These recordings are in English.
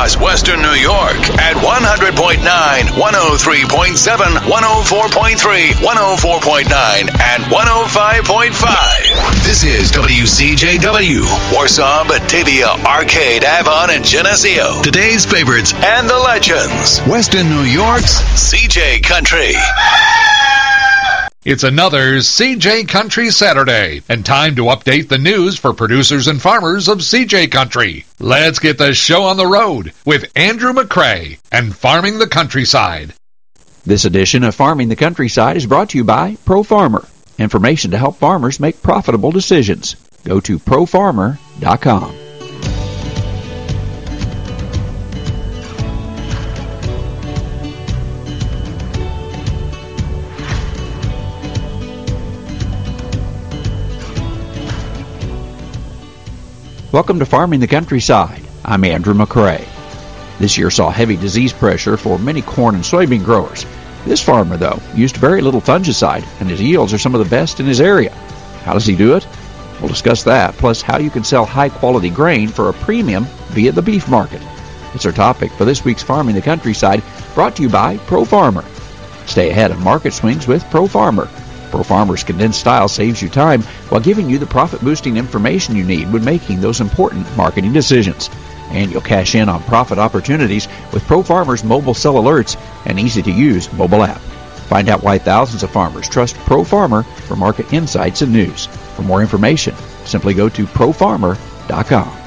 across Western New York at 100.9, 103.7, 104.3, 104.9, and 105.5. This is WCJW, Warsaw, Batavia, Arcade, Avon, and Geneseo. Today's favorites and the legends. Western New York's CJ Country. It's another CJ Country Saturday, and time to update the news for producers and farmers of CJ Country. Let's get the show on the road with Andrew McCrae and Farming the Countryside. This edition of Farming the Countryside is brought to you by Pro Farmer. Information to help farmers make profitable decisions. Go to profarmer.com. Welcome to Farming the Countryside. I'm Andrew McCrae. This year saw heavy disease pressure for many corn and soybean growers. This farmer, though, used very little fungicide, and his yields are some of the best in his area. How does he do it? We'll discuss that, plus how you can sell high-quality grain for a premium via the beef market. It's our topic for this week's Farming the Countryside, brought to you by Pro Farmer. Stay ahead of market swings with Pro Farmer. Pro Farmer's condensed style saves you time while giving you the profit-boosting information you need when making those important marketing decisions. And you'll cash in on profit opportunities with Pro Farmer's mobile sell alerts and easy-to-use mobile app. Find out why thousands of farmers trust Pro Farmer for market insights and news. For more information, simply go to profarmer.com.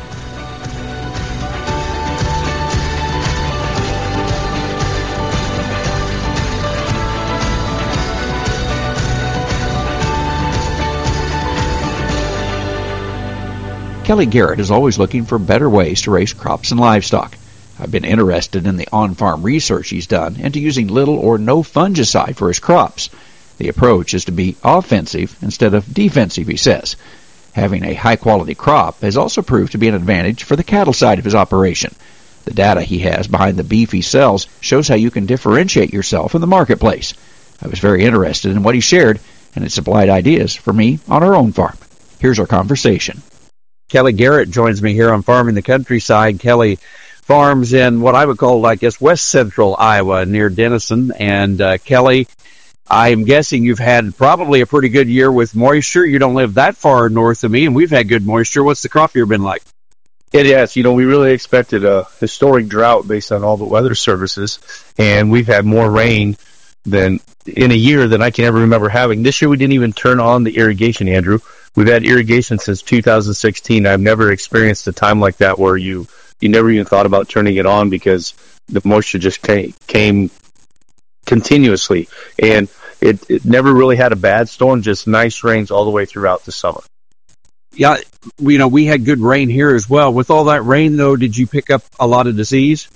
Kelly Garrett is always looking for better ways to raise crops and livestock. I've been interested in the on-farm research he's done into using little or no fungicide for his crops. The approach is to be offensive instead of defensive, he says. Having a high-quality crop has also proved to be an advantage for the cattle side of his operation. The data he has behind the beef he sells shows how you can differentiate yourself in the marketplace. I was very interested in what he shared, and it supplied ideas for me on our own farm. Here's our conversation. Kelly Garrett joins me here on Farming the Countryside. Kelly farms in what I would call, I guess, west central Iowa near Denison. And Kelly, I'm guessing you've had probably a pretty good year with moisture. You don't live that far north of me, and we've had good moisture. What's the crop year been like? It has. We really expected a historic drought based on all the weather services, and we've had more rain than in a year than I can ever remember having. This year we didn't even turn on the irrigation, Andrew. We've had irrigation since 2016. I've never experienced a time like that where you never even thought about turning it on because the moisture just came continuously. And it never really had a bad storm, just nice rains all the way throughout the summer. Yeah, we had good rain here as well. With all that rain, though, did you pick up a lot of disease?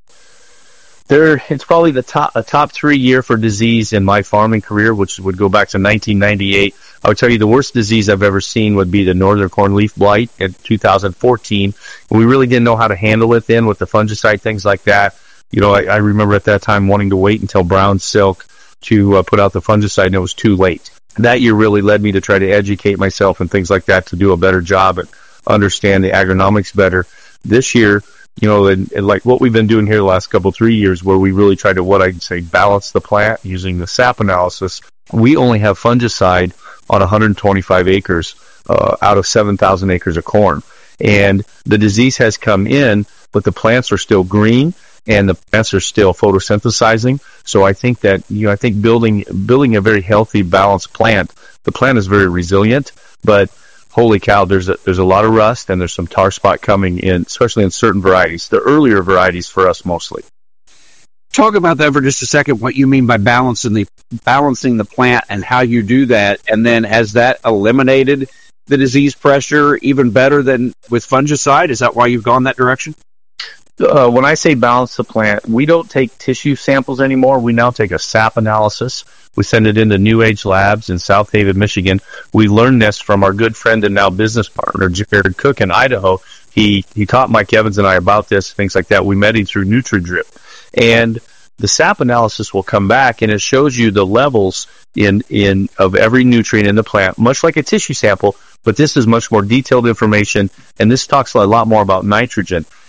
It's probably a top 3 year for disease in my farming career, which would go back to 1998. I would tell you the worst disease I've ever seen would be the northern corn leaf blight in 2014. We really didn't know how to handle it then with the fungicide, things like that. I remember at that time wanting to wait until brown silk to put out the fungicide, and it was too late. That year really led me to try to educate myself and things like that to do a better job and understand the agronomics better. This year, and like what we've been doing here the last 3 years, where we really try to, what I'd say, balance the plant using the sap analysis. We only have fungicide on 125 acres out of 7,000 acres of corn. And the disease has come in, but the plants are still green and the plants are still photosynthesizing. So I think that, I think building a very healthy, balanced plant, the plant is very resilient, but holy cow, there's a lot of rust and there's some tar spot coming in, especially in certain varieties, the earlier varieties for us mostly. Talk about that for just a second, what you mean by balancing the plant and how you do that. And then has that eliminated the disease pressure even better than with fungicide? Is that why you've gone that direction? When I say balance the plant, we don't take tissue samples anymore. We now take a sap analysis. We send it into New Age Labs in South Haven, Michigan. We learned this from our good friend and now business partner, Jared Cook in Idaho. He taught Mike Evans and I about this, things like that. We met him through NutriDrip. And the sap analysis will come back and it shows you the levels of every nutrient in the plant, much like a tissue sample, but this is much more detailed information, and this talks a lot more about nitrogen.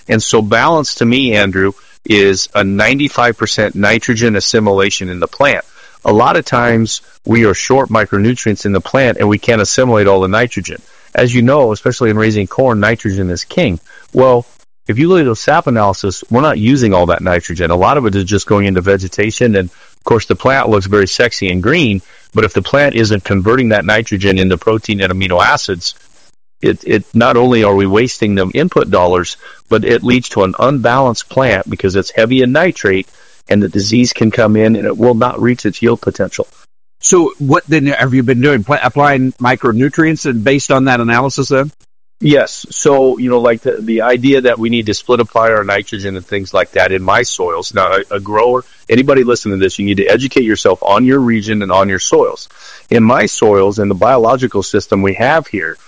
And so balance to me, Andrew, is a 95% nitrogen assimilation in the plant. A lot of times we are short micronutrients in the plant and we can't assimilate all the nitrogen. As you know, especially in raising corn, nitrogen is king. Well, if you look at those sap analysis, we're not using all that nitrogen. A lot of it is just going into vegetation, and of course the plant looks very sexy and green, but if the plant isn't converting that nitrogen into protein and amino acids, it not only are we wasting them input dollars, but it leads to an unbalanced plant because it's heavy in nitrate, and the disease can come in and it will not reach its yield potential. So what then have you been doing? Applying micronutrients and based on that analysis then? Yes. So, like the idea that we need to split apply our nitrogen and things like that in my soils. Now, a grower, anybody listening to this, you need to educate yourself on your region and on your soils. In my soils, in the biological system we have here,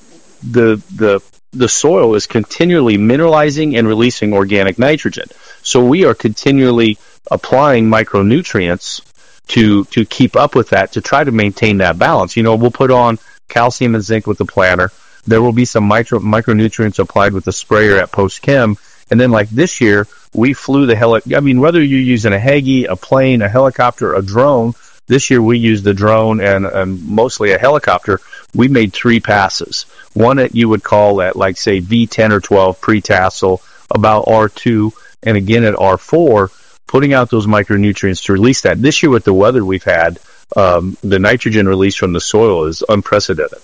the soil is continually mineralizing and releasing organic nitrogen. So we are continually applying micronutrients to keep up with that, to try to maintain that balance. We'll put on calcium and zinc with the planter. There will be some micronutrients applied with the sprayer at post-chem. And then like this year, we flew whether you're using a Hagee, a plane, a helicopter, a drone, this year we used the drone and mostly a helicopter. We made 3 passes. One that you would call at like say V10 or 12 pre-tassel, about R2, and again at R4, putting out those micronutrients to release that. This year with the weather we've had, the nitrogen release from the soil is unprecedented.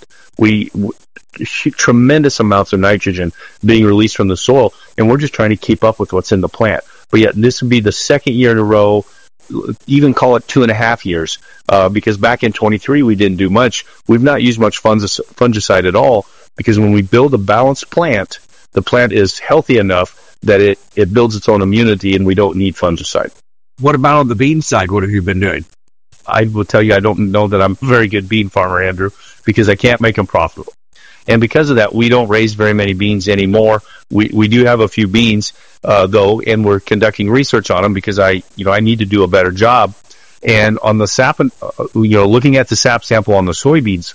Tremendous amounts of nitrogen being released from the soil, and we're just trying to keep up with what's in the plant. But yet this would be the second year in a row, even call it 2.5 years, because back in 23 we didn't do much. We've not used much fungicide at all, because when we build a balanced plant, the plant is healthy enough that it builds its own immunity and we don't need fungicide. What about on the bean side? What have you been doing? I will tell you, I don't know that I'm a very good bean farmer, Andrew, because I can't make them profitable. And because of that, we don't raise very many beans anymore. We do have a few beans, though, and we're conducting research on them because I need to do a better job. And on the sap, looking at the sap sample on the soybeans,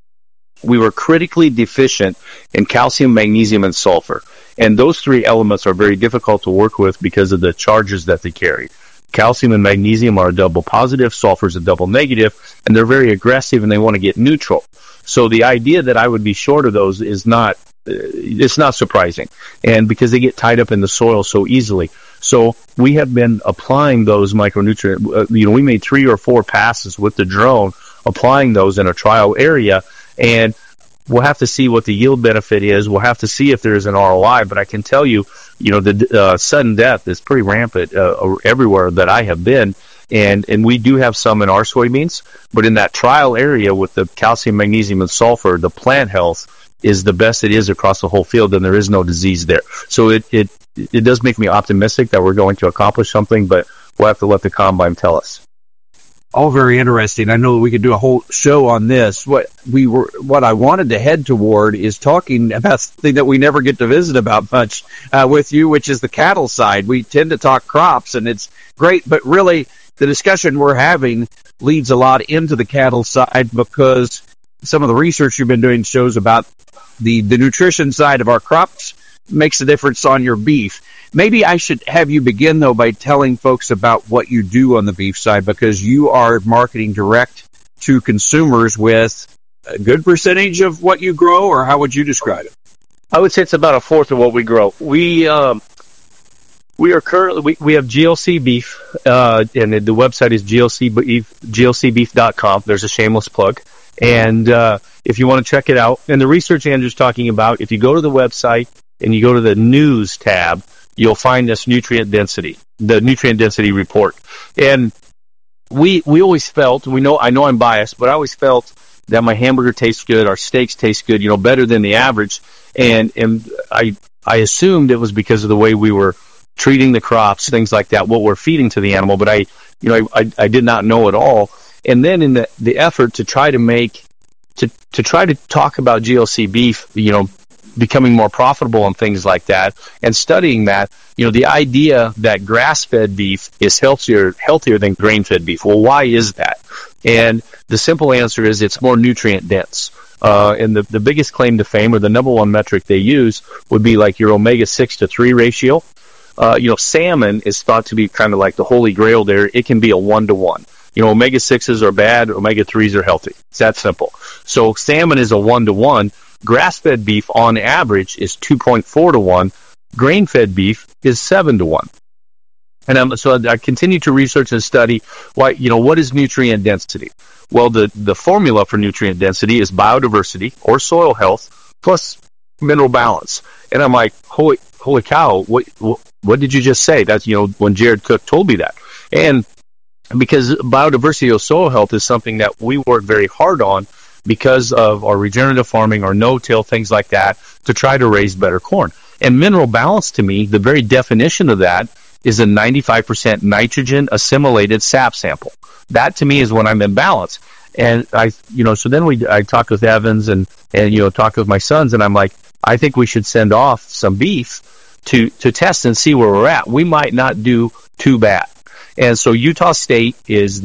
we were critically deficient in calcium, magnesium, and sulfur. And those 3 elements are very difficult to work with because of the charges that they carry. Calcium and magnesium are a double positive, sulfur is a double negative, and they're very aggressive and they want to get neutral. So the idea that I would be short of those is not surprising, and because they get tied up in the soil so easily. So we have been applying those micronutrients. We made 3 or 4 passes with the drone, applying those in a trial area, and we'll have to see what the yield benefit is. We'll have to see if there is an ROI, but I can tell you, the sudden death is pretty rampant everywhere that I have been. And we do have some in our soybeans, but in that trial area with the calcium, magnesium, and sulfur, the plant health is the best it is across the whole field, and there is no disease there. So it does make me optimistic that we're going to accomplish something, but we'll have to let the combine tell us. All very interesting. I know that we could do a whole show on this. What I wanted to head toward is talking about something that we never get to visit about much with you, which is the cattle side. We tend to talk crops, and it's great, but really the discussion we're having leads a lot into the cattle side because some of the research you've been doing shows about the nutrition side of our crops makes a difference on your beef. Maybe I should have you begin, though, by telling folks about what you do on the beef side, because you are marketing direct to consumers with a good percentage of what you grow, or how would you describe it? I would say it's about 1/4 of what we grow. We have GLC beef, and the website is glcbeef.com. There's a shameless plug. And if you want to check it out, and the research Andrew's talking about, if you go to the website and you go to the news tab, you'll find this the nutrient density report. And we always felt, I know I'm biased, but I always felt that my hamburger tastes good, our steaks taste good, better than the average. And I assumed it was because of the way we were treating the crops, things like that, what we're feeding to the animal, but I did not know at all. And then in the effort to try to try to talk about GLC beef, becoming more profitable and things like that, and studying that, the idea that grass-fed beef is healthier than grain-fed beef. Well, why is that? And the simple answer is it's more nutrient dense. And the biggest claim to fame, or the number one metric they use, would be like your omega-6 to 3 ratio. Salmon is thought to be kind of like the holy grail there. It can be a 1-to-1. Omega-6s are bad, omega-3s are healthy. It's that simple. So salmon is a 1-to-1. Grass-fed beef, on average, is 2.4-to-1. Grain-fed beef is 7-to-1. And so I continue to research and study what is nutrient density? Well, the formula for nutrient density is biodiversity or soil health plus mineral balance. And I'm like, holy cow, what did you just say? That's, when Jared Cook told me that. And because biodiversity or soil health is something that we work very hard on because of our regenerative farming, our no-till, things like that, to try to raise better corn. And mineral balance, to me, the very definition of that is a 95% nitrogen assimilated sap sample. That to me is when I'm in balance. And so then I talked with Evans and talked with my sons, and I'm like, I think we should send off some beef to test and see where we're at. We might not do too bad. And so Utah State is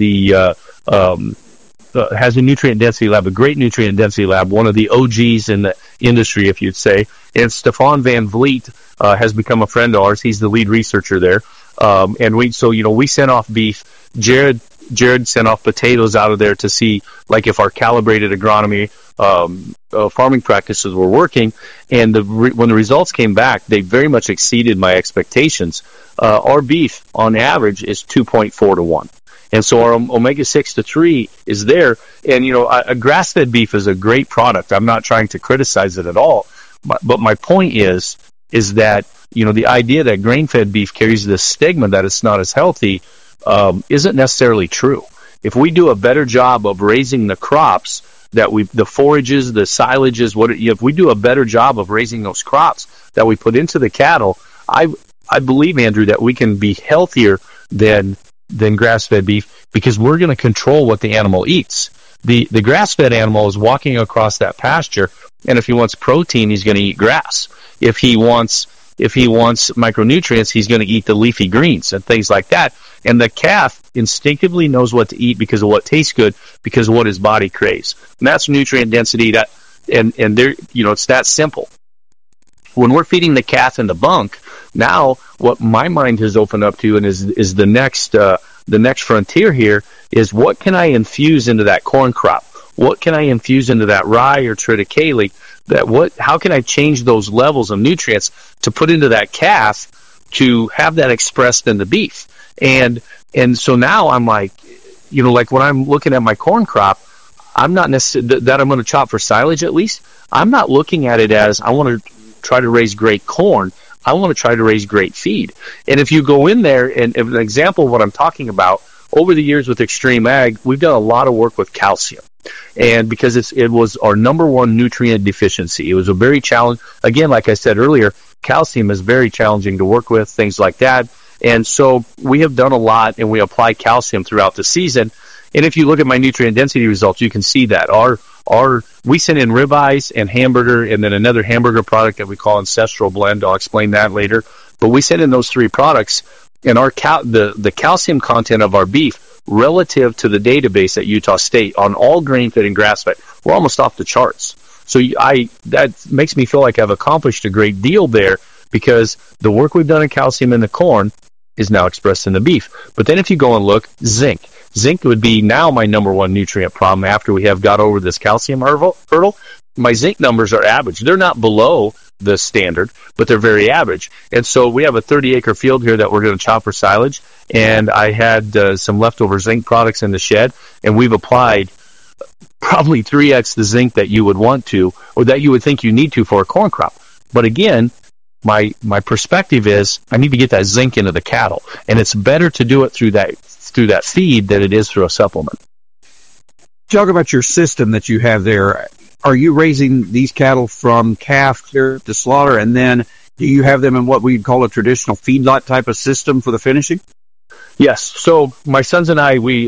has a nutrient density lab, a great nutrient density lab, one of the OGs in the industry, if you'd say. And Stefan Van Vliet has become a friend of ours. He's the lead researcher there. And we sent off beef. Jared sent off potatoes out of there to see, like, if our calibrated agronomy farming practices were working. And when the results came back, they very much exceeded my expectations. Our beef, on average, is 2.4-to-1. And so our omega-6 to 3 is there. And, a grass-fed beef is a great product. I'm not trying to criticize it at all. But my point is that, the idea that grain-fed beef carries this stigma that it's not as healthy isn't necessarily true. If we do a better job of raising the crops, the forages, the silages, if we do a better job of raising those crops that we put into the cattle, I believe, Andrew, that we can be healthier than grass-fed beef because we're going to control what the animal eats. The grass-fed animal is walking across that pasture, and if he wants protein, he's going to eat grass. If he wants micronutrients, he's going to eat the leafy greens and things like that. And the calf instinctively knows what to eat because of what tastes good, because of what his body craves. And that's nutrient density. And there, it's that simple. When we're feeding the calf in the bunk, now what my mind has opened up to and is the next frontier here is, what can I infuse into that corn crop? What can I infuse into that rye or triticale? How can I change those levels of nutrients to put into that calf to have that expressed in the beef? And so now I'm like, like when I'm looking at my corn crop, I'm not necessarily that I'm going to chop for silage, at least. I'm not looking at it as I want to try to raise great corn. I want to try to raise great feed. And if you go in there, and an example of what I'm talking about, over the years with Extreme Ag, we've done a lot of work with calcium. And because it was our number one nutrient deficiency, it was a very challenge. Again, like I said earlier, calcium is very challenging to work with, things like that. And so we have done a lot, and we apply calcium throughout the season. And if you look at my nutrient density results, you can see that we send in ribeyes and hamburger, and then another hamburger product that we call Ancestral Blend. I'll explain that later. But we send in those three products, and the calcium content of our beef relative to the database at Utah State on all grain-fed and grass-fed, we're almost off the charts. So that makes me feel like I've accomplished a great deal there, because the work we've done in calcium in the corn is now expressed in the beef. But then if you go and look, zinc would be now my number one nutrient problem after we have got over this calcium hurdle. My zinc numbers are average. They're not below the standard, but they're very average. And so we have a 30-acre field here that we're going to chop for silage, and I had some leftover zinc products in the shed, and we've applied probably 3x the zinc that you would want to, or that you would think you need to for a corn crop. But again, my perspective is I need to get that zinc into the cattle, and it's better to do it through that feed than it is through a supplement. Talk about your system that you have there. Are you raising these cattle from calf to slaughter, and then do you have them in what we'd call a traditional feedlot type of system for the finishing? Yes. So my sons and I, we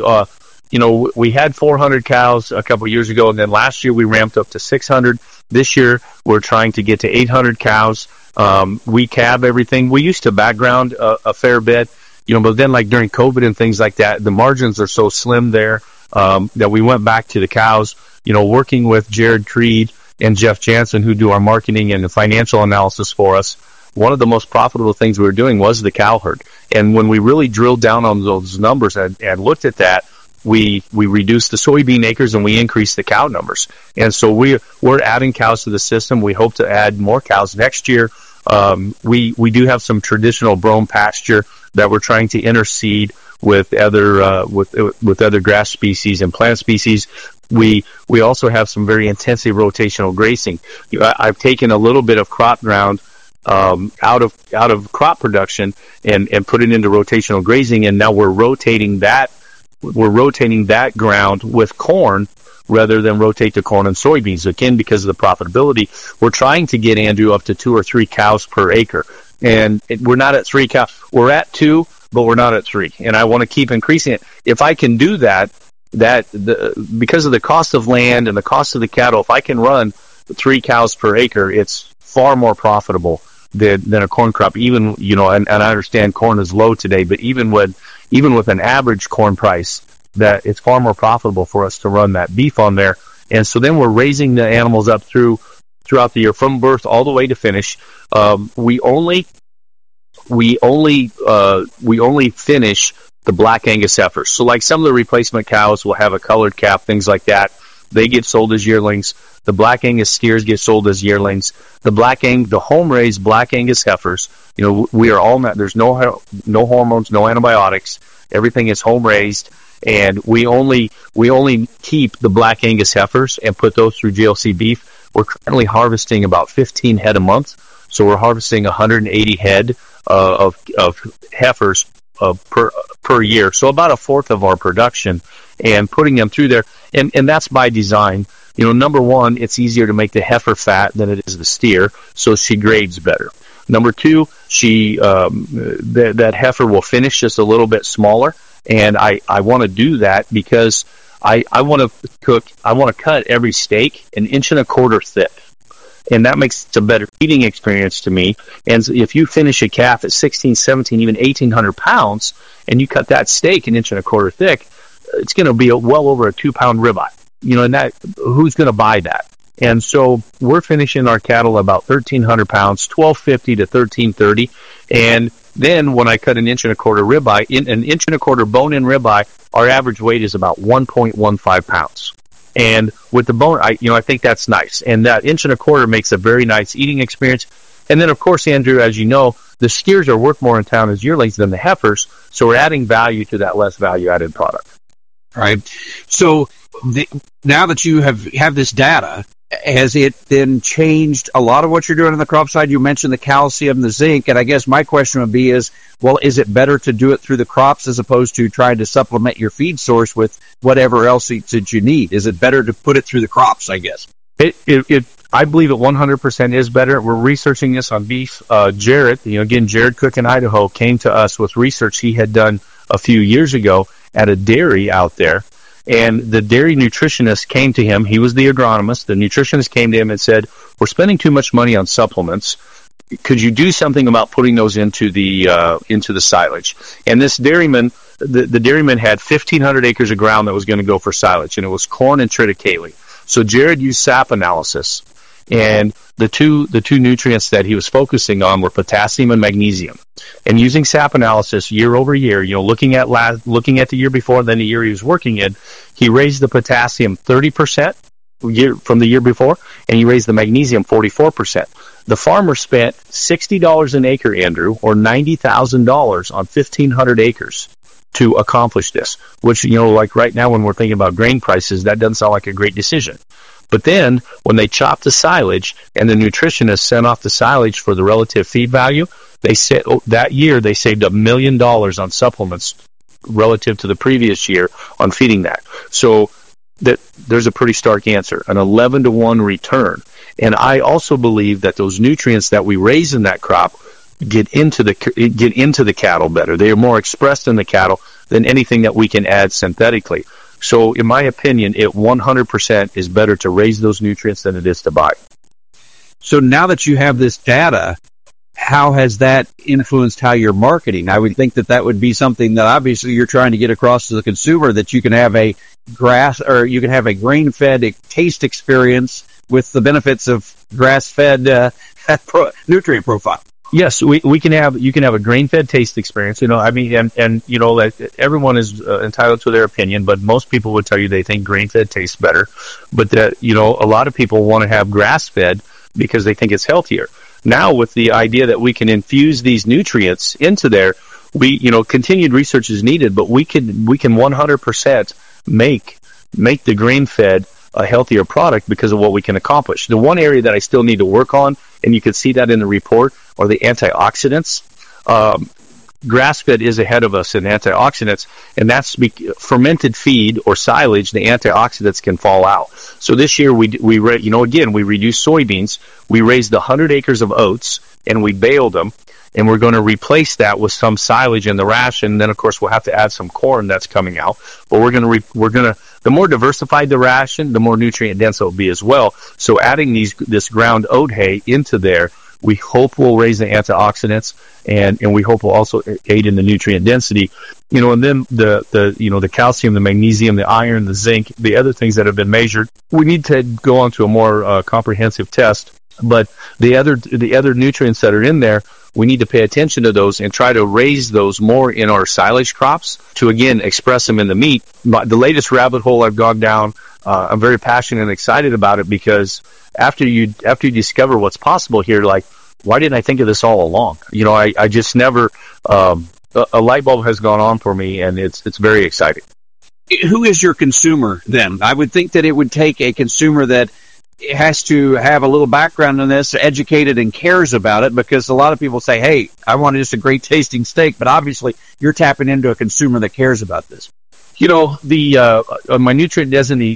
had 400 cows a couple of years ago, and then last year we ramped up to 600. This year we're trying to get to 800 cows. We calve everything. We used to background a fair bit, but then like during COVID and things like that, the margins are so slim there that we went back to the cows. working with Jared Creed and Jeff Jansen, who do our marketing and the financial analysis for us, one of the most profitable things we were doing was the cow herd. And when we really drilled down on those numbers and looked at that, we reduced the soybean acres and we increased the cow numbers. And so we're adding cows to the system. We hope to add more cows next year. We do have some traditional brome pasture that we're trying to interseed with other with other grass species and plant species. We also have some very intensive rotational grazing. I've taken a little bit of crop ground out of crop production and put it into rotational grazing, and now we're rotating that ground with corn rather than rotate to corn and soybeans. Again, because of the profitability, we're trying to get, Andrew, up to 2 or 3 cows per acre. And we're not at 3 cows. We're at 2, but we're not at 3. And I want to keep increasing it. If I can do that, because of the cost of land and the cost of the cattle, if I can run 3 cows per acre, it's far more profitable than a corn crop. Even, and I understand corn is low today, but even with an average corn price, that it's far more profitable for us to run that beef on there. And so then we're raising the animals up throughout the year from birth all the way to finish. We only finish the Black Angus heifers. So like some of the replacement cows will have a colored calf, things like that. They get sold as yearlings. The Black Angus steers get sold as yearlings. The home-raised Black Angus heifers, we are all there's no hormones, no antibiotics. Everything is home-raised, and we only keep the Black Angus heifers and put those through GLC beef. We're currently harvesting about 15 head a month, so we're harvesting 180 head of heifers per year, so about a fourth of our production, and putting them through there, and that's by design. Number one, it's easier to make the heifer fat than it is the steer, so she grades better. Number two, that heifer will finish just a little bit smaller, and I want to do that because I want to cut every steak 1.25 inches thick. And that makes it a better eating experience to me. And if you finish a calf at 16, 17, even 1,800 pounds, and you cut that steak 1.25 inches thick, it's going to be well over a 2-pound ribeye. And that, who's going to buy that? And so we're finishing our cattle about 1,300 pounds, 1,250 to 1,330. And then when I cut 1.25 inches ribeye, 1.25 inches bone-in ribeye, our average weight is about 1.15 pounds. And with the bone, I think that's nice. And that 1.25 inches makes a very nice eating experience. And then, of course, Andrew, as you know, the steers are worth more in town as yearlings than the heifers, so we're adding value to that less value-added product. Right. So now that you have this data, has it then changed a lot of what you're doing on the crop side? You mentioned the calcium, the zinc, and I guess my question would be is it better to do it through the crops as opposed to trying to supplement your feed source with whatever else that you need? Is it better to put it through the crops, I guess? I believe it 100% is better. We're researching this on beef. Jared Cook in Idaho came to us with research he had done a few years ago at a dairy out there. And the dairy nutritionist came to him. He was the agronomist. The nutritionist came to him and said, "We're spending too much money on supplements. Could you do something about putting those into the silage?" And this dairyman, the dairyman had 1,500 acres of ground that was going to go for silage, and it was corn and triticale. So Jared used SAP analysis, and the two nutrients that he was focusing on were potassium and magnesium. And using SAP analysis year over year, looking at the year before and then the year he was working in, he raised the potassium 30% from the year before, and he raised the magnesium 44%. The farmer spent $60 an acre, Andrew, or $90,000 on 1,500 acres to accomplish this, which, like right now when we're thinking about grain prices, that doesn't sound like a great decision. But then when they chopped the silage and the nutritionist sent off the silage for the relative feed value, they said that year they saved $1 million on supplements relative to the previous year on feeding that. So that there's a pretty stark answer, an 11-to-1 return. And I also believe that those nutrients that we raise in that crop get into the cattle better. They are more expressed in the cattle than anything that we can add synthetically. So in my opinion, it 100% is better to raise those nutrients than it is to buy. So now that you have this data, how has that influenced how you're marketing? I would think that would be something that obviously you're trying to get across to the consumer, that you can have a grass, or you can have a grain-fed taste experience with the benefits of grass-fed nutrient profile. Yes, you can have a grain-fed taste experience. And everyone is entitled to their opinion, but most people would tell you they think grain-fed tastes better. But a lot of people want to have grass-fed because they think it's healthier. Now, with the idea that we can infuse these nutrients into there, continued research is needed, but we can 100% make the grain-fed a healthier product because of what we can accomplish. The one area that I still need to work on, and you can see that in the report, are the antioxidants. Grass-fed is ahead of us in antioxidants, and that's fermented feed or silage. The antioxidants can fall out. So this year we reduced soybeans. We raised 100 acres of oats, and we baled them. And we're going to replace that with some silage in the ration. And then, of course, we'll have to add some corn that's coming out. But the more diversified the ration, the more nutrient dense it will be as well. So adding this ground oat hay into there, we hope will raise the antioxidants, and we hope will also aid in the nutrient density. And then the calcium, the magnesium, the iron, the zinc, the other things that have been measured. We need to go on to a more comprehensive test. But the other nutrients that are in there, we need to pay attention to those and try to raise those more in our silage crops to, again, express them in the meat. The latest rabbit hole I've gone down, I'm very passionate and excited about it, because after you discover what's possible here, like, why didn't I think of this all along? I just never, a light bulb has gone on for me, and it's very exciting. Who is your consumer then? I would think that it would take a consumer that has to have a little background in this, educated and cares about it, because a lot of people say, hey, I want just a great tasting steak, but obviously you're tapping into a consumer that cares about this. My nutrient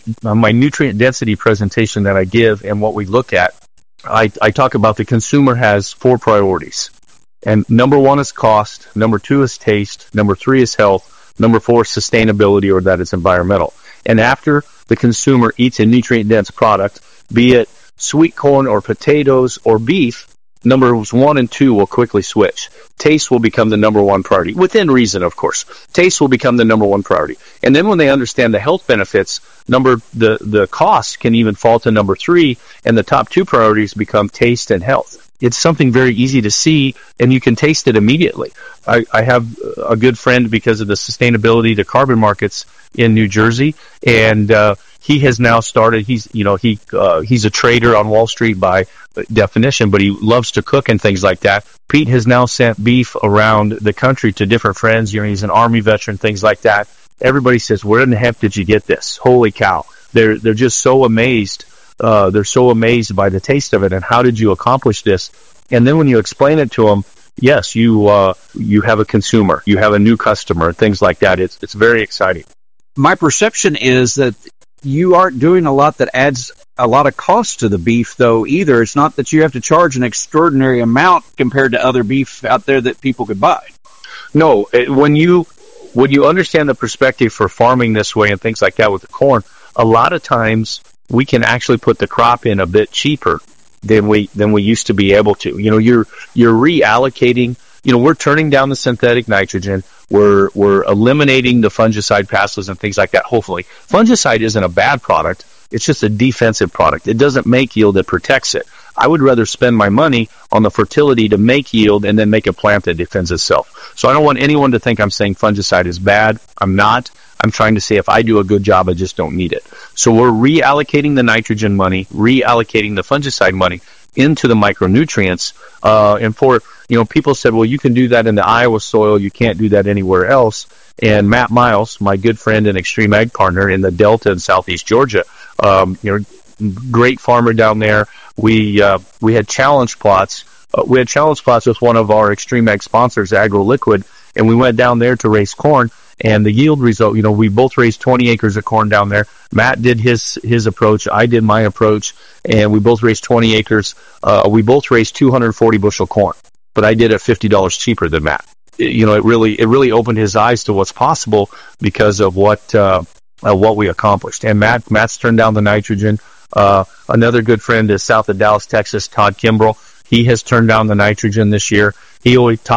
density presentation that I give and what we look at, I talk about the consumer has 4 priorities. And number 1 is cost, number 2 is taste, number 3 is health, number 4 is sustainability, or that it's environmental. And after the consumer eats a nutrient-dense product, be it sweet corn or potatoes or beef, numbers 1 and 2 will quickly switch. Taste will become the number 1 priority, within reason, of course. Taste will become the number 1 priority. And then when they understand the health benefits, the cost can even fall to number 3, and the top 2 priorities become taste and health. It's something very easy to see, and you can taste it immediately. I have a good friend, because of the sustainability, the carbon markets in New Jersey, and he has now started. He's a trader on Wall Street by definition, but he loves to cook and things like that. Pete has now sent beef around the country to different friends. He's an Army veteran, things like that. Everybody says, "Where in the heck did you get this? Holy cow!" They're just so amazed. They're so amazed by the taste of it, and how did you accomplish this? And then when you explain it to them, yes, you have a consumer, you have a new customer, things like that. It's very exciting. My perception is that you aren't doing a lot that adds a lot of cost to the beef, though, either. It's not that you have to charge an extraordinary amount compared to other beef out there that people could buy. No, when you understand the perspective for farming this way and things like that with the corn, a lot of times we can actually put the crop in a bit cheaper than we used to be able to. You're reallocating. We're turning down the synthetic nitrogen. We're eliminating the fungicide passes and things like that. Hopefully, fungicide isn't a bad product. It's just a defensive product. It doesn't make yield; it protects it. I would rather spend my money on the fertility to make yield and then make a plant that defends itself. So I don't want anyone to think I'm saying fungicide is bad. I'm not. I'm trying to say if I do a good job, I just don't need it. So we're reallocating the nitrogen money, reallocating the fungicide money into the micronutrients. And for, people said, well, you can do that in the Iowa soil. You can't do that anywhere else. And Matt Miles, my good friend and extreme ag partner in the Delta in Southeast Georgia, great farmer down there. We had challenge plots. We had challenge plots with one of our extreme ag sponsors, AgroLiquid, and we went down there to raise corn. And the yield result, we both raised 20 acres of corn down there. Matt did his approach. I did my approach. And we both raised 20 acres. We both raised 240 bushel corn. But I did it $50 cheaper than Matt. It really opened his eyes to what's possible because of what we accomplished. And Matt's turned down the nitrogen. Another good friend is south of Dallas, Texas, Todd Kimbrell. He has turned down the nitrogen this year. Todd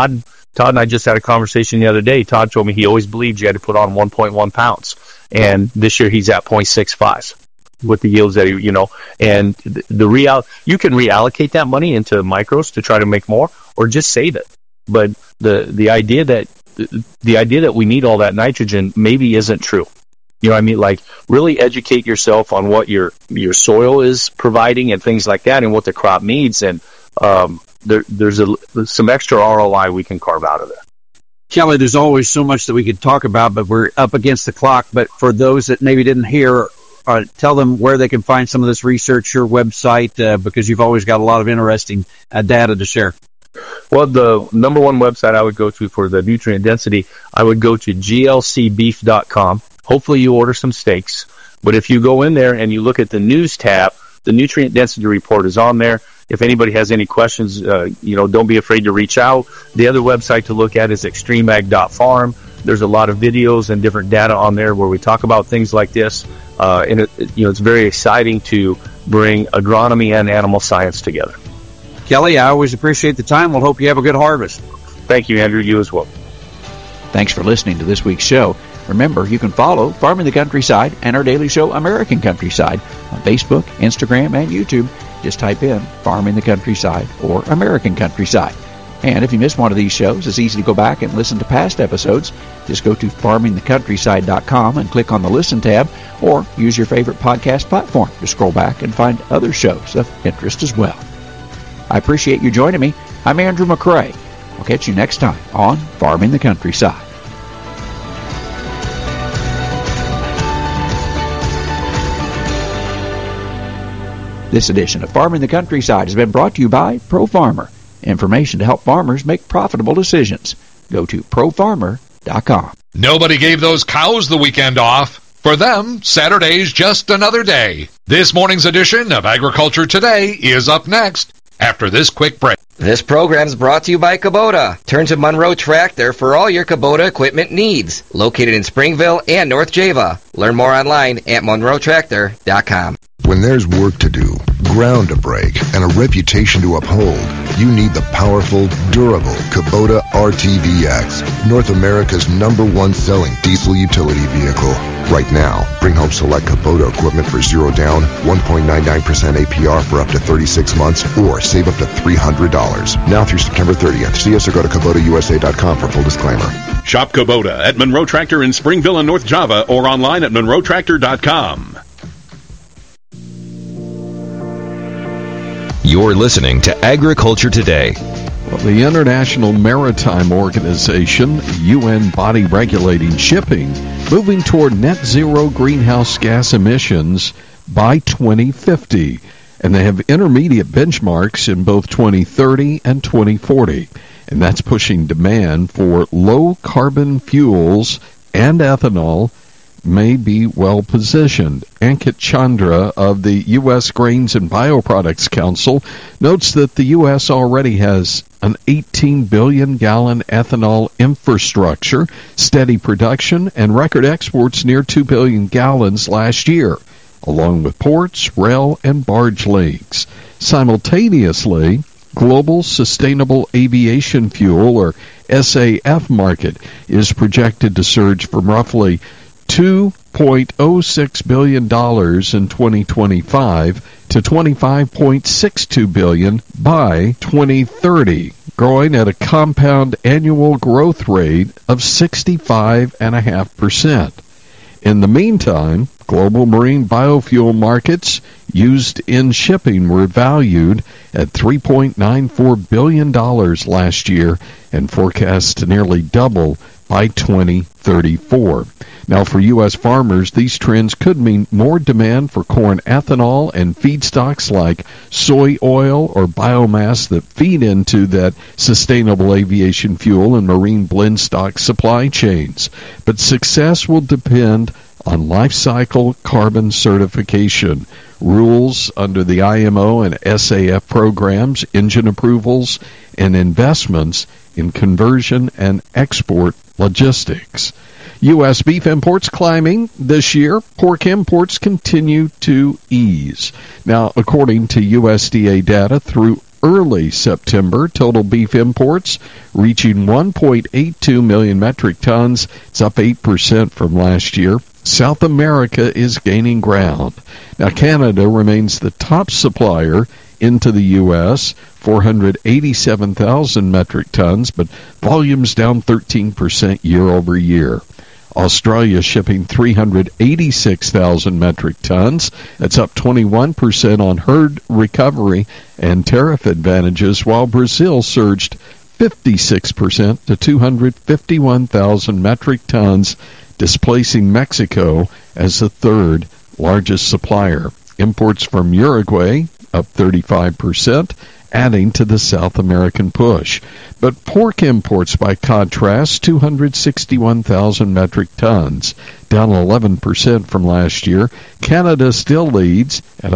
Todd and I just had a conversation the other day. Todd told me he always believed you had to put on 1.1 pounds. And this year he's at 0.65 with the yields that he, and you can reallocate that money into micros to try to make more or just save it. But the idea that we need all that nitrogen maybe isn't true. You know what I mean? Like, really educate yourself on what your soil is providing and things like that and what the crop needs. And there's some extra ROI we can carve out of it. Kelly, there's always so much that we could talk about, but we're up against the clock. But for those that maybe didn't hear, tell them where they can find some of this research, your website, because you've always got a lot of interesting data to share. Well, the number one website I would go to for the nutrient density, I would go to glcbeef.com. Hopefully you order some steaks. But if you go in there and you look at the news tab, the nutrient density report is on there. If anybody has any questions, don't be afraid to reach out. The other website to look at is extremeag.farm. There's a lot of videos and different data on there where we talk about things like this. And it's very exciting to bring agronomy and animal science together. Kelly, I always appreciate the time. We'll hope you have a good harvest. Thank you, Andrew. You as well. Thanks for listening to this week's show. Remember, you can follow Farming the Countryside and our daily show, American Countryside, on Facebook, Instagram, and YouTube. Just type in Farming the Countryside or American Countryside. And if you missed one of these shows, it's easy to go back and listen to past episodes. Just go to farmingthecountryside.com and click on the Listen tab, or use your favorite podcast platform to scroll back and find other shows of interest as well. I appreciate you joining me. I'm Andrew McCrae. I'll catch you next time on Farming the Countryside. This edition of Farming the Countryside has been brought to you by ProFarmer. Information to help farmers make profitable decisions. Go to profarmer.com. Nobody gave those cows the weekend off. For them, Saturday's just another day. This morning's edition of Agriculture Today is up next after this quick break. This program's brought to you by Kubota. Turn to Monroe Tractor for all your Kubota equipment needs. Located in Springville and North Java. Learn more online at monroetractor.com. When there's work to do, ground to break, and a reputation to uphold, you need the powerful, durable Kubota RTVX, North America's #1 selling diesel utility vehicle. Right now, bring home select Kubota equipment for $0 down, 1.99% APR for up to 36 months, or save up to $300. Now through September 30th. See us or go to KubotaUSA.com for full disclaimer. Shop Kubota at Monroe Tractor in Springville and North Java, or online at monroetractor.com. You're listening to Agriculture Today. Well, the International Maritime Organization, UN body regulating shipping, moving toward net zero greenhouse gas emissions by 2050. And they have intermediate benchmarks in both 2030 and 2040. And that's pushing demand for low carbon fuels and ethanol may be well positioned. Ankit Chandra of the U.S. Grains and Bioproducts Council notes that the U.S. already has an 18 billion gallon ethanol infrastructure, steady production, and record exports near 2 billion gallons last year, along with ports, rail, and barge links. Simultaneously, global sustainable aviation fuel, or SAF market, is projected to surge from roughly $2.06 billion in 2025 to $25.62 billion by 2030, growing at a compound annual growth rate of 65.5%. In the meantime, global marine biofuel markets used in shipping were valued at $3.94 billion last year and forecast to nearly double by 2034. Now, for U.S. farmers, these trends could mean more demand for corn ethanol and feedstocks like soy oil or biomass that feed into that sustainable aviation fuel and marine blend stock supply chains. But success will depend on life cycle carbon certification, rules under the IMO and SAF programs, engine approvals, and investments in conversion and export logistics. U.S. beef imports climbing this year. Pork imports continue to ease. Now, according to USDA data through early September. Total beef imports reaching 1.82 million metric tons. It's up 8% from last year. South America is gaining ground. Now, Canada remains the top supplier into the U.S., 487,000 metric tons, but volumes down 13% year over year. Australia shipping 386,000 metric tons. That's up 21% on herd recovery and tariff advantages, while Brazil surged 56% to 251,000 metric tons, displacing Mexico as the third largest supplier. Imports from Uruguay up 35%, adding to the South American push. But pork imports, by contrast, 261,000 metric tons, down 11% from last year. Canada still leads at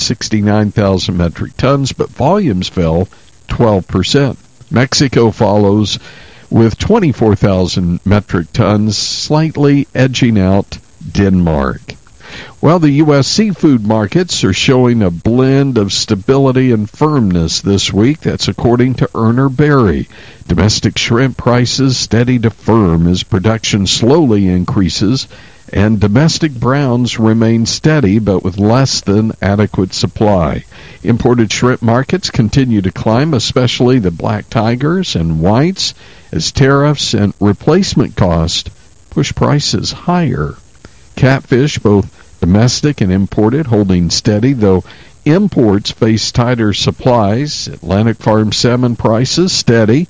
169,000 metric tons, but volumes fell 12%. Mexico follows with 24,000 metric tons, slightly edging out Denmark. Well, the U.S. seafood markets are showing a blend of stability and firmness this week. That's according to Erner Berry. Domestic shrimp prices steady to firm as production slowly increases, and domestic browns remain steady but with less than adequate supply. Imported shrimp markets continue to climb, especially the black tigers and whites, as tariffs and replacement cost push prices higher. Catfish, both domestic and imported, holding steady, though imports face tighter supplies. Atlantic farm salmon prices steady.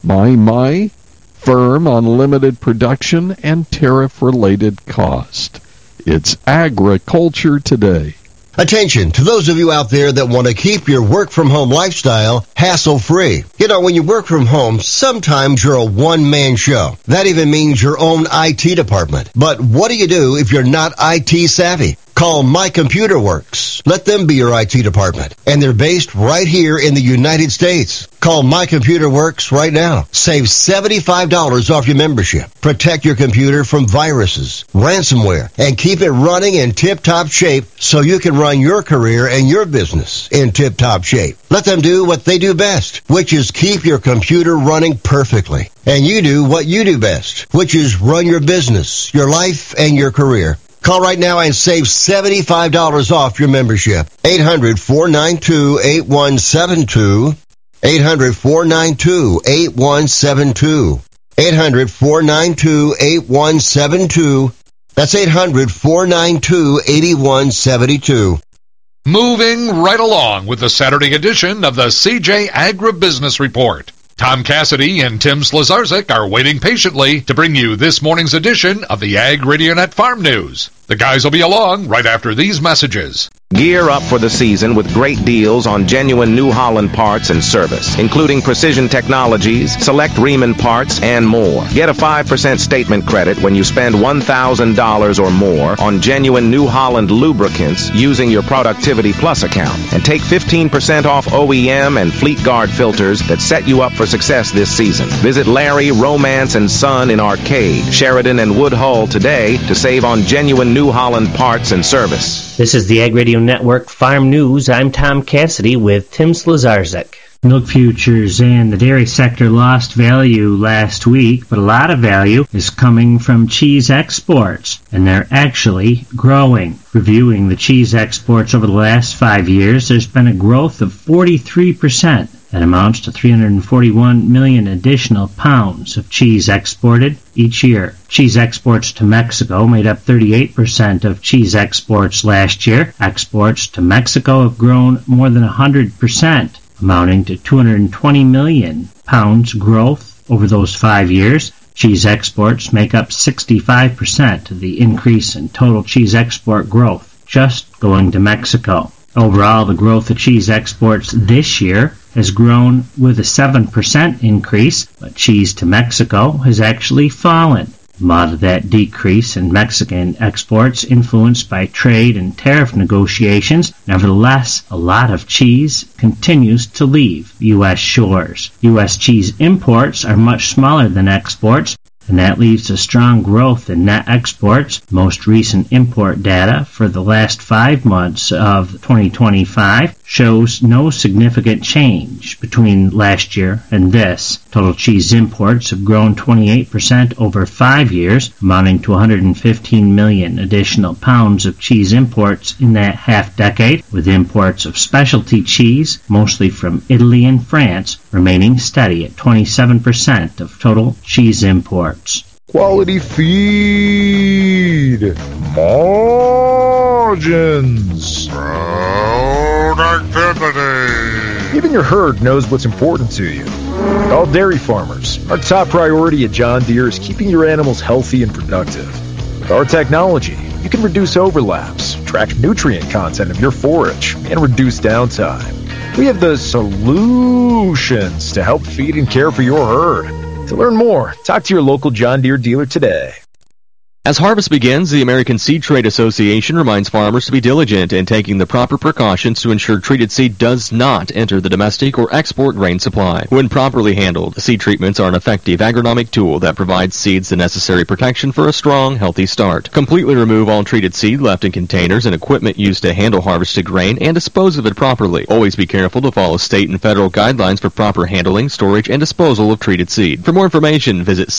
Mahi firm on limited production and tariff-related cost. It's Agriculture Today. Attention to those of you out there that want to keep your work-from-home lifestyle hassle-free. You know, when you work from home, sometimes you're a one-man show. That even means your own IT department. But what do you do if you're not IT savvy? Call My Computer Works. Let them be your IT department. And they're based right here in the United States. Call My Computer Works right now. Save $75 off your membership. Protect your computer from viruses, ransomware, and keep it running in tip-top shape so you can run your career and your business in tip-top shape. Let them do what they do best, which is keep your computer running perfectly. And you do what you do best, which is run your business, your life, and your career. Call right now and save $75 off your membership. 800-492-8172. 800-492-8172. 800-492-8172. That's 800-492-8172. Moving right along with the Saturday edition of the CJ Agribusiness Report. Tom Cassidy and Tim Slazarczyk are waiting patiently to bring you this morning's edition of the Ag RadioNet Farm News. The guys will be along right after these messages. Gear up for the season with great deals on genuine New Holland parts and service, including Precision Technologies, select Riemann parts, and more. Get a 5% statement credit when you spend $1,000 or more on genuine New Holland lubricants using your Productivity Plus account. And take 15% off OEM and Fleet Guard filters that set you up for success this season. Visit Larry, Romance, and Son in Arcade, Sheridan, and Woodhull today to save on genuine New Holland parts and service. This is the Ag Radio Network Farm News. I'm Tom Cassidy with Tim Slazarczyk. Milk futures and the dairy sector lost value last week, but a lot of value is coming from cheese exports, and they're actually growing. Reviewing the cheese exports over the last 5 years, there's been a growth of 43%. That amounts to 341 million additional pounds of cheese exported each year. Cheese exports to Mexico made up 38% of cheese exports last year. Exports to Mexico have grown more than 100%, amounting to 220 million pounds growth over those 5 years. Cheese exports make up 65% of the increase in total cheese export growth, just going to Mexico. Overall, the growth of cheese exports this year has grown with a 7% increase, but cheese to Mexico has actually fallen. A lot of that decrease in Mexican exports influenced by trade and tariff negotiations. Nevertheless, a lot of cheese continues to leave U.S. shores. U.S. cheese imports are much smaller than exports, and that leaves a strong growth in net exports. Most recent import data for the last 5 months of 2025 shows no significant change between last year and this. Total cheese imports have grown 28% over 5 years, amounting to 115 million additional pounds of cheese imports in that half-decade, with imports of specialty cheese, mostly from Italy and France, remaining steady at 27% of total cheese imports. Quality feed, margins, productivity. Even your herd knows what's important to you. All dairy farmers, our top priority at John Deere is keeping your animals healthy and productive. With our technology, you can reduce overlaps, track nutrient content of your forage, and reduce downtime. We have the solutions to help feed and care for your herd. To learn more, talk to your local John Deere dealer today. As harvest begins, the American Seed Trade Association reminds farmers to be diligent in taking the proper precautions to ensure treated seed does not enter the domestic or export grain supply. When properly handled, seed treatments are an effective agronomic tool that provides seeds the necessary protection for a strong, healthy start. Completely remove all treated seed left in containers and equipment used to handle harvested grain and dispose of it properly. Always be careful to follow state and federal guidelines for proper handling, storage, and disposal of treated seed. For more information, visit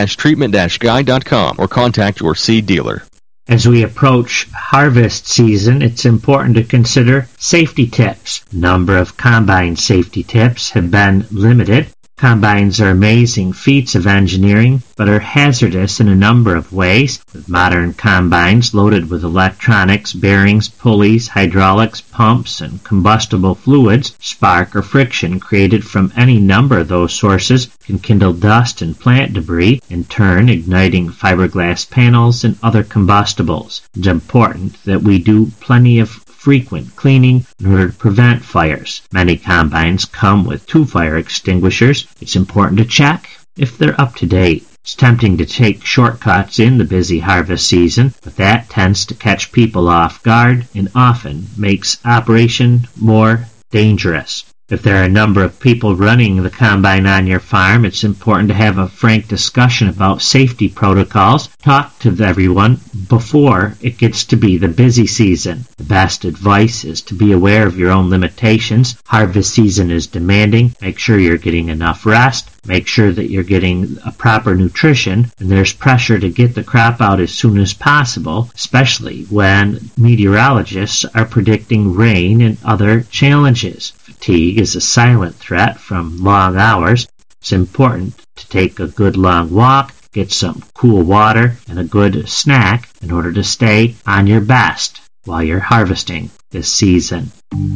seed-treatment-guide.com or contact your seed dealer. As we approach harvest season, it's important to consider safety tips. The number of combine safety tips have been limited. Combines are amazing feats of engineering, but are hazardous in a number of ways. With modern combines loaded with electronics, bearings, pulleys, hydraulics, pumps, and combustible fluids, spark or friction created from any number of those sources can kindle dust and plant debris, in turn igniting fiberglass panels and other combustibles. It's important that we do plenty of frequent cleaning in order to prevent fires. Many combines come with 2 fire extinguishers. It's important to check if they're up to date. It's tempting to take shortcuts in the busy harvest season, but that tends to catch people off guard and often makes operation more dangerous. If there are a number of people running the combine on your farm, it's important to have a frank discussion about safety protocols. Talk to everyone before it gets to be the busy season. The best advice is to be aware of your own limitations. Harvest season is demanding. Make sure you're getting enough rest. Make sure that you're getting a proper nutrition, and there's pressure to get the crop out as soon as possible, especially when meteorologists are predicting rain and other challenges. Fatigue is a silent threat from long hours. It's important to take a good long walk, get some cool water, and a good snack in order to stay on your best while you're harvesting this season.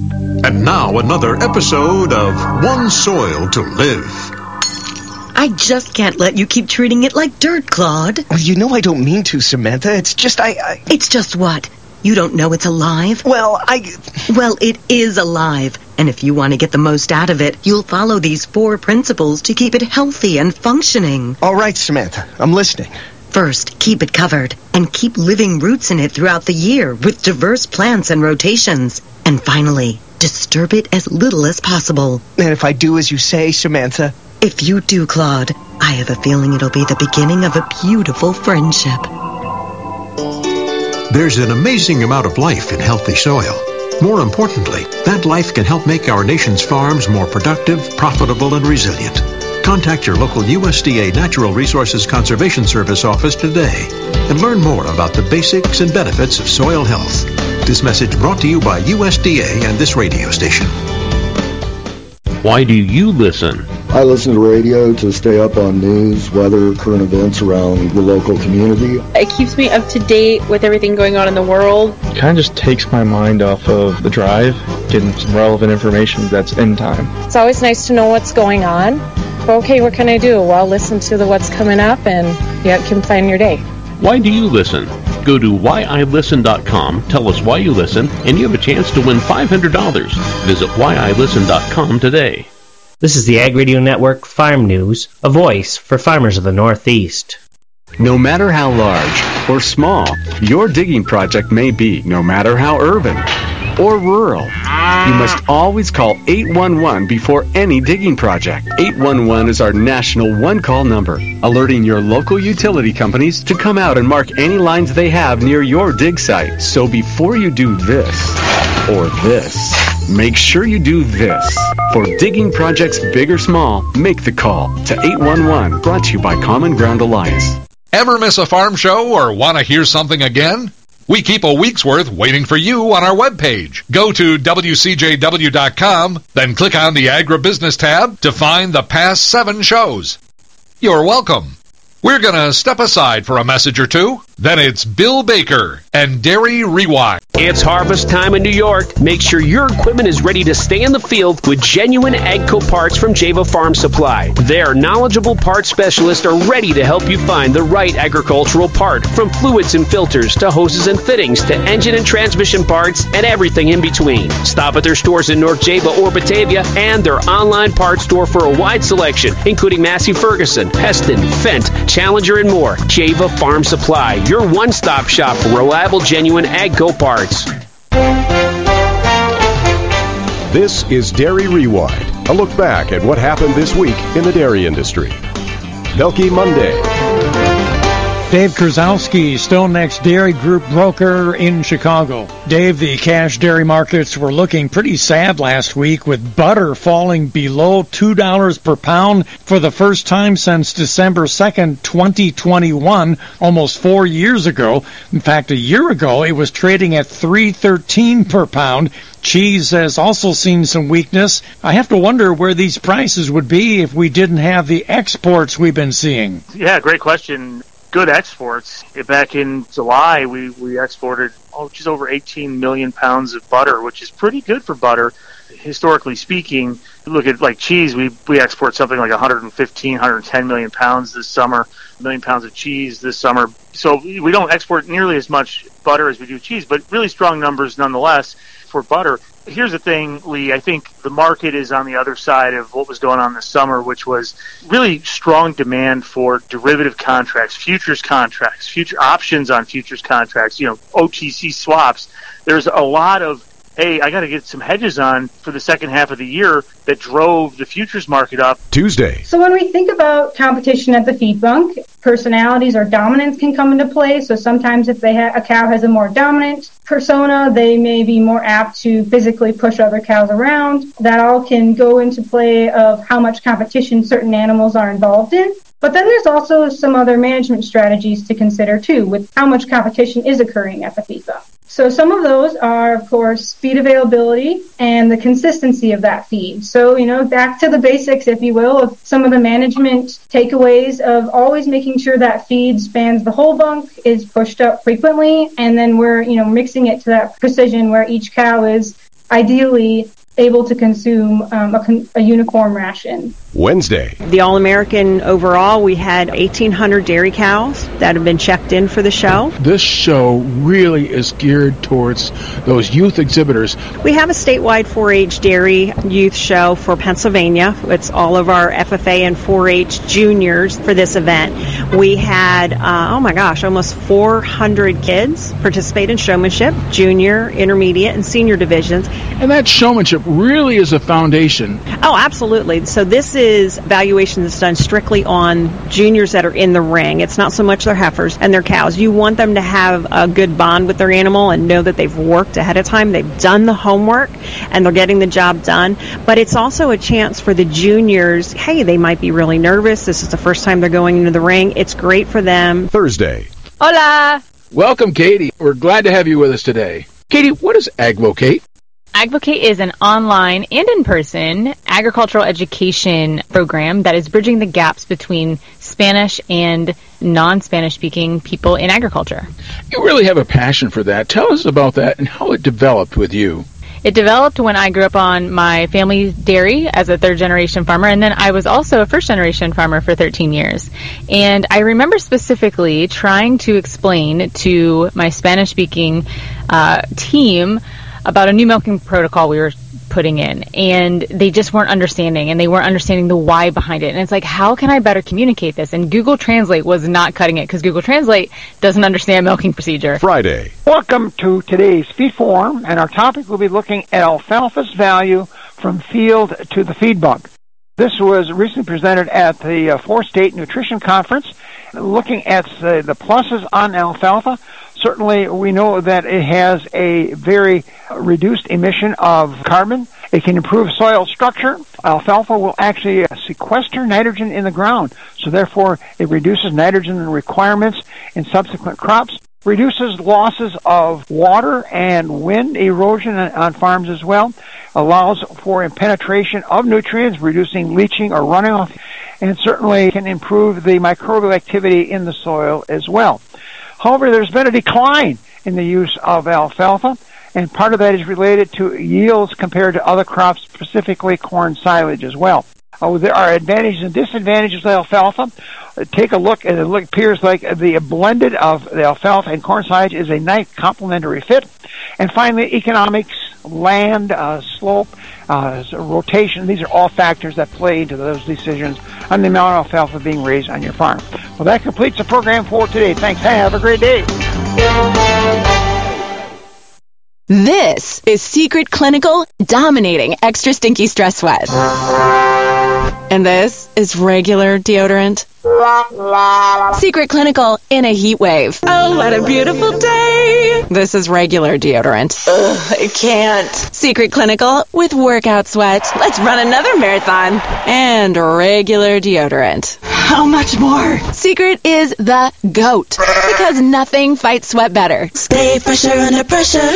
And now another episode of One Soil to Live. I just can't let you keep treating it like dirt, Claude. Well, you know I don't mean to, Samantha. It's just It's just what? You don't know it's alive? Well, it is alive. And if you want to get the most out of it, you'll follow these 4 principles to keep it healthy and functioning. All right, Samantha. I'm listening. First, keep it covered. And keep living roots in it throughout the year with diverse plants and rotations. And finally, disturb it as little as possible. And if I do as you say, Samantha? If you do, Claude, I have a feeling it'll be the beginning of a beautiful friendship. There's an amazing amount of life in healthy soil. More importantly, that life can help make our nation's farms more productive, profitable, and resilient. Contact your local USDA Natural Resources Conservation Service office today and learn more about the basics and benefits of soil health. This message brought to you by USDA and this radio station. Why do you listen? I listen to radio to stay up on news, weather, current events around the local community. It keeps me up to date with everything going on in the world. It kind of just takes my mind off of the drive, getting some relevant information that's in time. It's always nice to know what's going on. But okay, what can I do? Well, listen to what's coming up and you can plan your day. Why do you listen? Go to whyilisten.com, tell us why you listen, and you have a chance to win $500. Visit whyilisten.com today. This is the Ag Radio Network Farm News, a voice for farmers of the Northeast. No matter how large or small your digging project may be, no matter how urban or rural, you must always call 811 before any digging project. 811 is our national one-call number, alerting your local utility companies to come out and mark any lines they have near your dig site. So before you do this or this, make sure you do this. For digging projects big or small, make the call to 811. Brought to you by Common Ground Alliance. Ever miss a farm show or want to hear something again? We keep a week's worth waiting for you on our webpage. Go to WCJW.com, then click on the Agribusiness tab to find the past 7 shows. You're welcome. We're going to step aside for a message or two. Then it's Bill Baker and Dairy Rewind. It's harvest time in New York. Make sure your equipment is ready to stay in the field with genuine AGCO parts from Java Farm Supply. Their knowledgeable parts specialists are ready to help you find the right agricultural part, from fluids and filters to hoses and fittings to engine and transmission parts and everything in between. Stop at their stores in North Java or Batavia and their online parts store for a wide selection, including Massey Ferguson, Heston, Fendt, Challenger, and more. Java Farm Supply, your one-stop shop for reliable, genuine AGCO parts. This is Dairy Rewind, a look back at what happened this week in the dairy industry. Milky Monday. Dave Krasowski, StoneX Dairy Group broker in Chicago. Dave, the cash dairy markets were looking pretty sad last week, with butter falling below $2 per pound for the first time since December 2nd, 2021, almost 4 years ago. In fact, a year ago, it was trading at $3.13 per pound. Cheese has also seen some weakness. I have to wonder where these prices would be if we didn't have the exports we've been seeing. Yeah, great question. Good exports. Back in July, we exported just over 18 million pounds of butter, which is pretty good for butter, historically speaking. Look at like cheese, we export something like 110 million pounds this summer, a million pounds of cheese this summer. So we don't export nearly as much butter as we do cheese, but really strong numbers nonetheless for butter. Here's the thing, Lee, I think the market is on the other side of what was going on this summer, which was really strong demand for derivative contracts, futures contracts, future options on futures contracts, OTC swaps. There's a lot of, hey, I got to get some hedges on for the second half of the year that drove the futures market up. Tuesday. So when we think about competition at the feed bunk, personalities or dominance can come into play. So sometimes if a cow has a more dominant persona, they may be more apt to physically push other cows around. That all can go into play of how much competition certain animals are involved in. But then there's also some other management strategies to consider too, with how much competition is occurring at the feed bunk. So some of those are, of course, feed availability and the consistency of that feed. So, back to the basics, if you will, of some of the management takeaways of always making sure that feed spans the whole bunk, is pushed up frequently, and then we're, mixing it to that precision where each cow is ideally able to consume a uniform ration. Wednesday. The All-American overall, we had 1,800 dairy cows that have been checked in for the show. This show really is geared towards those youth exhibitors. We have a statewide 4-H dairy youth show for Pennsylvania. It's all of our FFA and 4-H juniors for this event. We had, almost 400 kids participate in showmanship, junior, intermediate, and senior divisions. And that showmanship really is a foundation. Oh, absolutely. So this is evaluation that's done strictly on juniors that are in the ring. It's not so much their heifers and their cows. You want them to have a good bond with their animal and know that they've worked ahead of time, they've done the homework, and they're getting the job done. But it's also a chance for the juniors, hey, they might be really nervous. This is the first time they're going into the ring. It's great for them. Thursday. Hola! Welcome, Katie. We're glad to have you with us today. Katie, what is Agvocate? Agvocate is an online and in-person agricultural education program that is bridging the gaps between Spanish and non-Spanish speaking people in agriculture. You really have a passion for that. Tell us about that and how it developed with you. It developed when I grew up on my family dairy as a third-generation farmer, and then I was also a first-generation farmer for 13 years. And I remember specifically trying to explain to my Spanish-speaking team about a new milking protocol we were putting in, and they just weren't understanding, and they weren't understanding the why behind it. And it's like, how can I better communicate this? And Google Translate was not cutting it, because Google Translate doesn't understand milking procedure. Friday. Welcome to today's Feed Forum, and our topic will be looking at alfalfa's value from field to the feed bunk. This was recently presented at the 4-State Nutrition Conference, looking at the pluses on alfalfa. Certainly, we know that it has a very reduced emission of carbon. It can improve soil structure. Alfalfa will actually sequester nitrogen in the ground, so therefore it reduces nitrogen requirements in subsequent crops, reduces losses of water and wind erosion on farms as well, allows for penetration of nutrients, reducing leaching or runoff, and certainly can improve the microbial activity in the soil as well. However, there's been a decline in the use of alfalfa, and part of that is related to yields compared to other crops, specifically corn silage as well. There are advantages and disadvantages of alfalfa. Take a look, and it appears like the blended of the alfalfa and corn silage is a nice complementary fit. And finally, economics, land, slope, rotation, these are all factors that play into those decisions on the amount of alfalfa being raised on your farm. Well, that completes the program for today. Thanks. Have a great day. This is Secret Clinical dominating Extra Stinky Stress Sweat. And this is regular deodorant. Secret Clinical in a heat wave. Oh, what a beautiful day. This is regular deodorant. Ugh, I can't. Secret Clinical with workout sweat. Let's run another marathon. And regular deodorant. How much more? Secret is the GOAT. Because nothing fights sweat better. Stay fresher under pressure.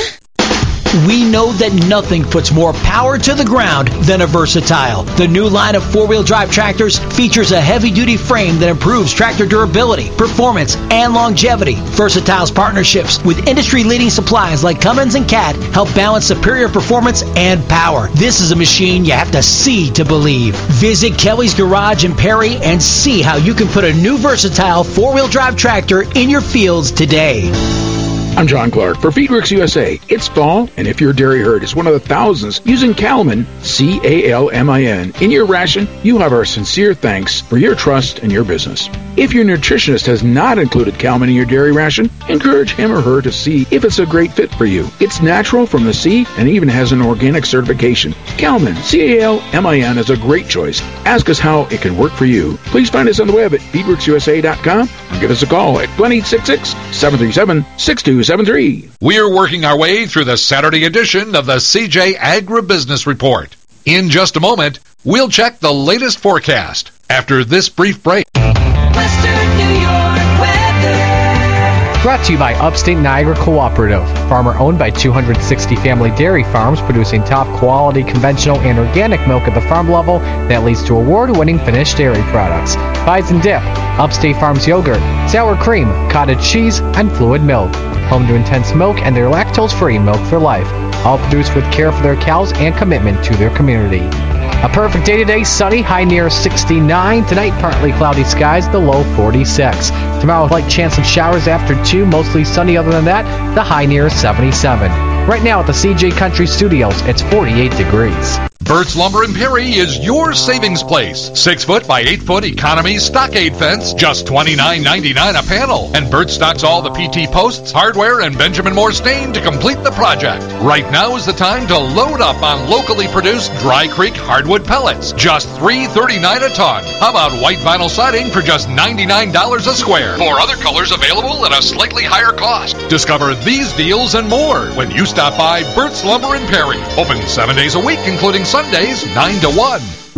We know that nothing puts more power to the ground than a Versatile. The new line of four-wheel drive tractors features a heavy-duty frame that improves tractor durability, performance, and longevity. Versatile's partnerships with industry-leading suppliers like Cummins and Cat help balance superior performance and power. This is a machine you have to see to believe. Visit Kelly's Garage in Perry and see how you can put a new Versatile four-wheel drive tractor in your fields today. I'm John Clark for Feedworks USA. It's fall, and if your dairy herd is one of the thousands using Calmin, C-A-L-M-I-N, in your ration, you have our sincere thanks for your trust and your business. If your nutritionist has not included Calmin in your dairy ration, encourage him or her to see if it's a great fit for you. It's natural from the sea and even has an organic certification. Calmin, C-A-L-M-I-N, is a great choice. Ask us how it can work for you. Please find us on the web at feedworksusa.com or give us a call at 1-866-737-6273. We're working our way through the Saturday edition of the CJ Agribusiness Report. In just a moment, we'll check the latest forecast after this brief break. Western New York weather. Brought to you by Upstate Niagara Cooperative, farmer owned by 260 family dairy farms producing top quality conventional and organic milk at the farm level that leads to award-winning finished dairy products. Buys and dip, Upstate Farms yogurt, sour cream, cottage cheese, and fluid milk. Home to Intense Milk and their lactose-free Milk for Life, all produced with care for their cows and commitment to their community. A perfect day today, sunny, high near 69. Tonight, partly cloudy skies, the low 46. Tomorrow, light chance of showers after 2, mostly sunny other than that, the high near 77. Right now at the CJ Country Studios, it's 48 degrees. Burt's Lumber in Perry is your savings place. 6-foot by 8-foot economy stockade fence, just $29.99 a panel. And Burt stocks all the PT posts, hardware, and Benjamin Moore stain to complete the project. Right now is the time to load up on locally produced Dry Creek hardwood pellets, just $3.39 a ton. How about white vinyl siding for just $99 a square? 4 other colors available at a slightly higher cost. Discover these deals and more when you stop by Burt's Lumber in Perry. Open 7 days a week, including Sundays, 9 to 1.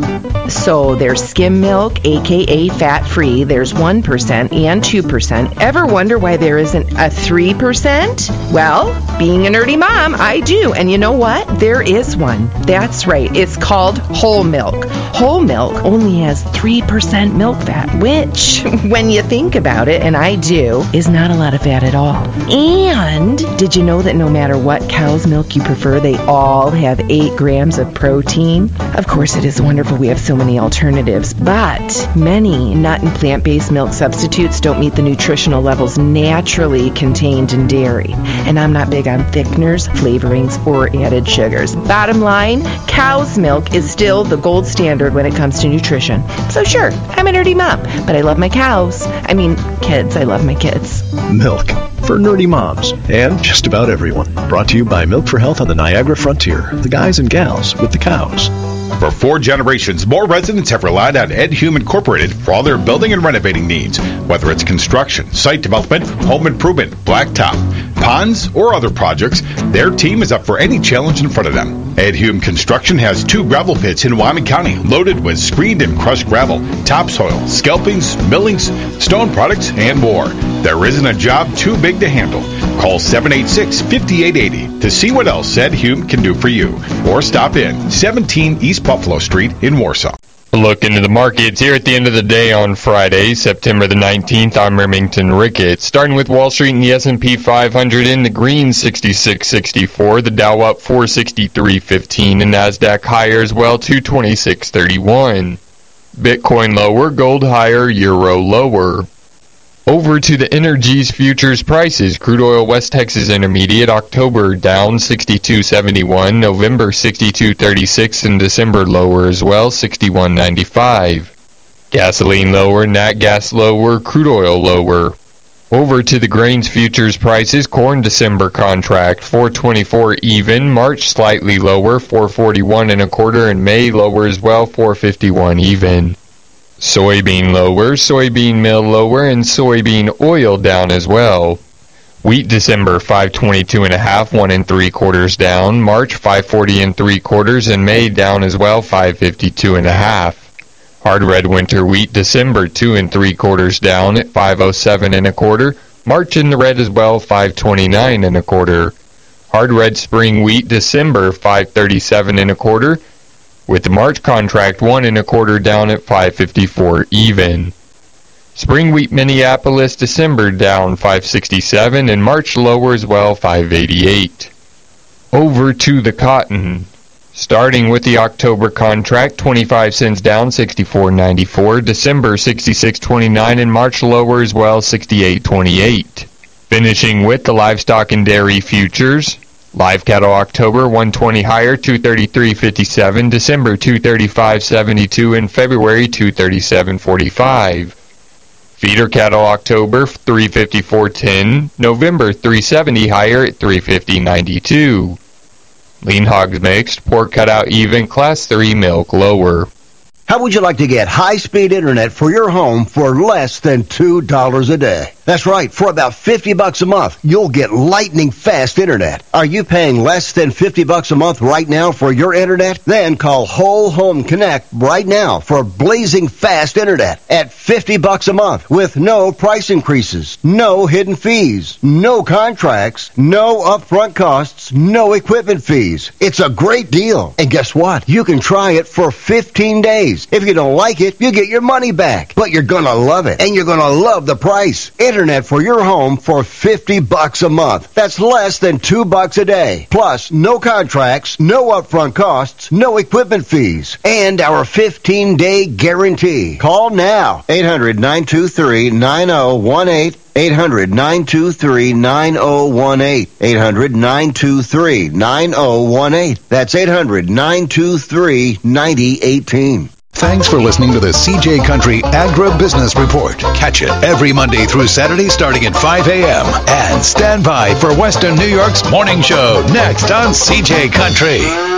So there's skim milk, aka fat-free. There's 1% and 2%. Ever wonder why there isn't a 3%? Well, being a nerdy mom, I do. And you know what? There is one. That's right. It's called whole milk. Whole milk only has 3% milk fat, which, when you think about it, and I do, is not a lot of fat at all. And did you know that no matter what cow's milk you prefer, they all have 8 grams of protein? Of course, it is wonderful we have so many alternatives, but many nut and plant-based milk substitutes don't meet the nutritional levels naturally contained in dairy. And I'm not big on thickeners, flavorings, or added sugars. Bottom line, cow's milk is still the gold standard when it comes to nutrition. So sure, I'm a nerdy mom, but I love my cows. I mean, kids. I love my kids. Milk for nerdy moms and just about everyone. Brought to you by Milk for Health on the Niagara Frontier. The guys and gals with the cows. For 4 generations, more residents have relied on Ed Hume Incorporated for all their building and renovating needs, whether it's construction, site development, home improvement, blacktop, ponds, or other projects. Their team is up for any challenge in front of them. Ed Hume Construction has 2 gravel pits in Wyoming County loaded with screened and crushed gravel, topsoil, scalpings, millings, stone products, and more. There isn't a job too big to handle. Call 786-5880 to see what else Ed Hume can do for you. Or stop in 17 East Buffalo Street in Warsaw. A look into the markets here at the end of the day on Friday, September the 19th. I'm Remington Ricketts. Starting with Wall Street and the S&P 500 in the green, 66.64. The Dow up 463.15. And NASDAQ higher as well, 226.31. Bitcoin lower, gold higher, euro lower. Over to the Energies futures prices. Crude oil West Texas Intermediate, October down 62.71, November 62.36, and December lower as well, 61.95. Gasoline lower, nat gas lower, crude oil lower. Over to the grains futures prices. Corn December contract, 424 even, March slightly lower, 441 1/4, and May lower as well, 451 even. Soybean lower, soybean meal lower, and soybean oil down as well. Wheat December 522 1/2, 1 3/4 down. March 540 3/4, and May down as well, 552 1/2. Hard red winter wheat December 2 3/4 down at 507 1/4. March in the red as well, 529 1/4. Hard red spring wheat December 537 1/4. With the March contract 1 1/4 down at 554 even. Spring wheat Minneapolis December down 567 and March lower as well, 588. Over to the cotton. Starting with the October contract, 25 cents down, 64.94. December 66.29 and March lower as well, 68.28. Finishing with the livestock and dairy futures. Live cattle October 120 higher, 233.57. December 235.72 and February 237.45. Feeder cattle October 354.10. November 370 higher at 350.92. Lean hogs mixed, pork cutout even, class 3 milk lower. How would you like to get high-speed internet for your home for less than $2 a day? That's right. For about $50 a month, you'll get lightning fast internet. Are you paying less than $50 a month right now for your internet? Then call Whole Home Connect right now for blazing fast internet at $50 a month with no price increases, no hidden fees, no contracts, no upfront costs, no equipment fees. It's a great deal. And guess what? You can try it for 15 days. If you don't like it, you get your money back. But you're going to love it, and you're going to love the price. Internet for your home for $50 a month. That's less than $2 a day. Plus, no contracts, no upfront costs, no equipment fees, and our 15-day guarantee. Call now. 800-923-9018. 800-923-9018. 800-923-9018. That's 800-923-9018. Thanks for listening to the CJ Country Agribusiness Report. Catch it every Monday through Saturday starting at 5 a.m. And stand by for Western New York's morning show next on CJ Country.